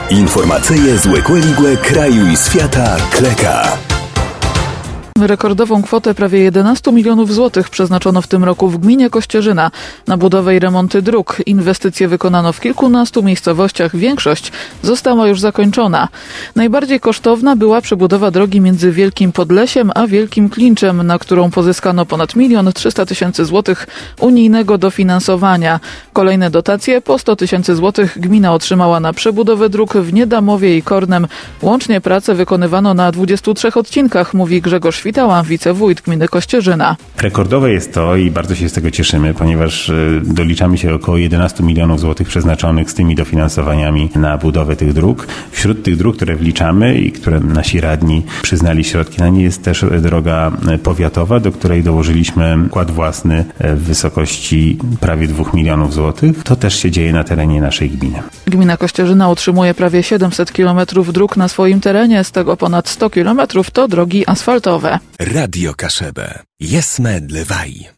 Informacyje z Łekłe kraju i świata Kleka. Rekordową kwotę prawie 11 milionów złotych przeznaczono w tym roku w gminie Kościerzyna na budowę i remonty dróg. Inwestycje wykonano w kilkunastu miejscowościach. Większość została już zakończona. Najbardziej kosztowna była przebudowa drogi między Wielkim Podlesiem a Wielkim Klinczem, na którą pozyskano ponad 1 300 000 złotych unijnego dofinansowania. Kolejne dotacje po 100 000 złotych gmina otrzymała na przebudowę dróg w Niedamowie i Kornem. Łącznie pracę wykonywano na 23 odcinkach, mówi Grzegorz Witała, wicewójt gminy Kościerzyna. Rekordowe jest to i bardzo się z tego cieszymy, ponieważ doliczamy się około 11 milionów złotych przeznaczonych z tymi dofinansowaniami na budowę tych dróg. Wśród tych dróg, które wliczamy i które nasi radni przyznali środki na nie, jest też droga powiatowa, do której dołożyliśmy wkład własny w wysokości prawie 2 milionów złotych. To też się dzieje na terenie naszej gminy. Gmina Kościerzyna utrzymuje prawie 700 kilometrów dróg na swoim terenie, z tego ponad 100 kilometrów to drogi asfaltowe. Radio Kaszebę. Jesme dlewaj.